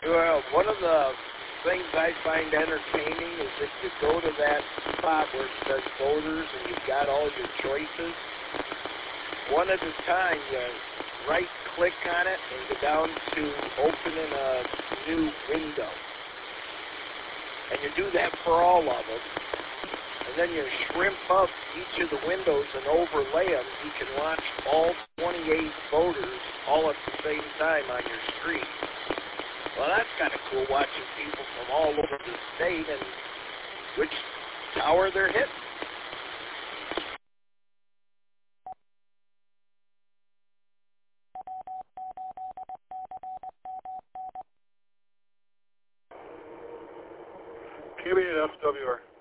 Well, one of the things I find entertaining is if you go to that spot where it says voters and you've got all your choices, one at a time you right-click on it and go down to opening a new window. And you do that for all of them. And then you shrimp up each of the windows and overlay them. You can watch all 28 voters all at the same time on your screen. Well, that's kind of cool, watching people from all over the state and which tower they're hitting. KBFWR.